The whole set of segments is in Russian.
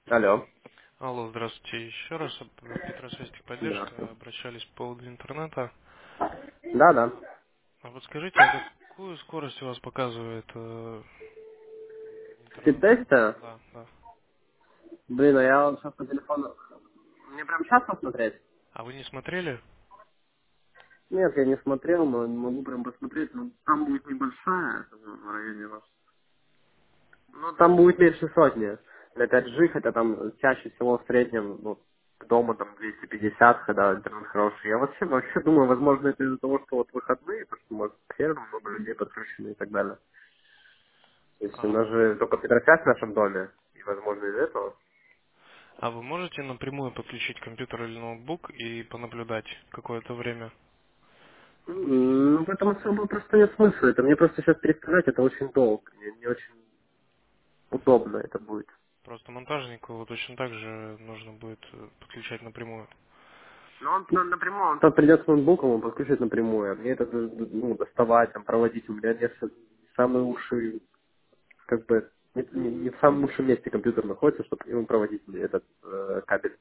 Алло. Алло, здравствуйте еще раз. Петросвязь Здравствуйте. техподдержка. Обращались по поводу интернета. Да, да. А вот скажите, а какую скорость у вас показывает интернет? Спидтеста? Да, да. Блин, а я вот сейчас по телефону... Мне прям сейчас посмотреть? А вы не смотрели? Нет, я не смотрел, но не могу прям посмотреть. Ну, там будет небольшая, это в районе вас. Ну, там будет меньше сотни. Для 5G, хотя там чаще всего в среднем, ну, к дому там 250, когда интернет хороший. Я вообще думаю, возможно, это из-за того, что вот выходные, потому что, может, к серверу много людей подключены и так далее. То есть у А, нас же только Петросвязь в нашем доме, и, возможно, из-за этого. а вы можете напрямую подключить компьютер или ноутбук и понаблюдать какое-то время? Ну, в этом особо просто нет смысла. Это мне просто сейчас пересказать, это очень долго. Мне не очень удобно это будет. Просто монтажнику точно так же нужно будет подключать напрямую. Ну, он напрямую, он там придет с ноутбуком, он подключит напрямую. А мне это ну, доставать, там, проводить. У меня нет самые уши, как бы, не в самом лучшем месте компьютер находится, чтобы ему проводить этот кабель.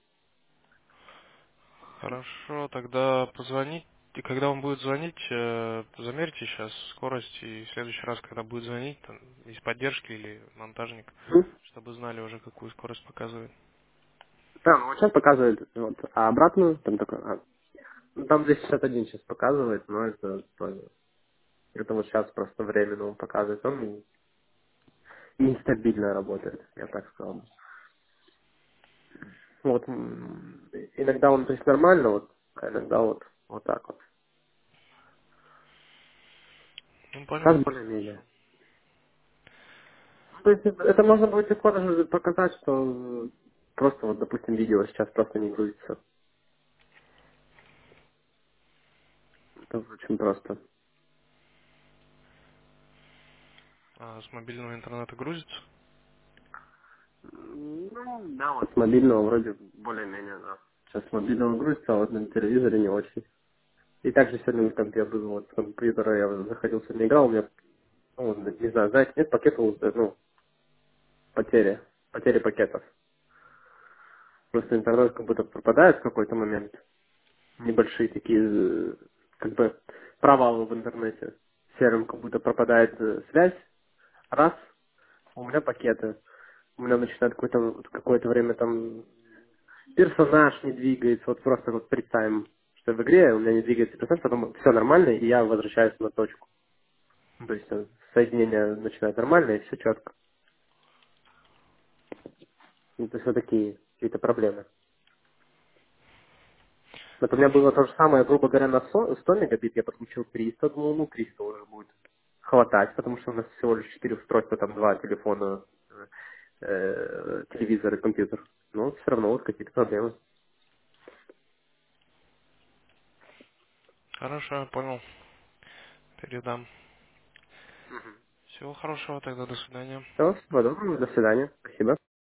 Хорошо, тогда позвонить. И когда он будет звонить, замерьте сейчас скорость, и в следующий раз, когда будет звонить, там, из поддержки или монтажник, Мгм. чтобы знали уже, какую скорость показывает. Да, ну вот сейчас показывает, вот, а обратную, там такой, ну, там 261 сейчас показывает, но это тоже, это вот сейчас просто временно он показывает, он нестабильно работает, я так сказал. Вот, иногда он, то есть, нормально, вот, а иногда вот так вот. Ну, понял, Сейчас хорошо. более-менее. То есть это можно будет легко даже показать, что просто вот, допустим, видео сейчас просто не грузится. Это очень просто. А с мобильного интернета грузится? Ну, да, вот с мобильного вроде более-менее, да. Сейчас с мобильного грузится, а вот на телевизоре не очень. И также сегодня на компе был, вот с компьютера я заходил, сегодня играл, у меня, ну, не знаю, знаете, нет пакетов, ну, потери пакетов. Просто интернет как будто пропадает в какой-то момент. Небольшие такие, как бы, провалы в интернете. Серым как будто пропадает связь. Раз, у меня пакеты. У меня начинает какое-то время там персонаж не двигается. Вот просто вот представим, что в игре у меня не двигается персонаж, потом все нормально, и я возвращаюсь на точку. То есть соединение начинает нормально, и все четко. Это все такие какие-то проблемы. Вот у меня было Хорошо. то же самое, грубо говоря, на 100 мегабит я подключил 300, думал, ну 300 уже будет хватать, потому что у нас всего лишь 4 устройства, там 2 телефона, телевизор и компьютер. Но все равно вот какие-то проблемы. Хорошо, я понял. Передам. Всего хорошего тогда, до свидания. Все, всего доброго, до свидания. Спасибо.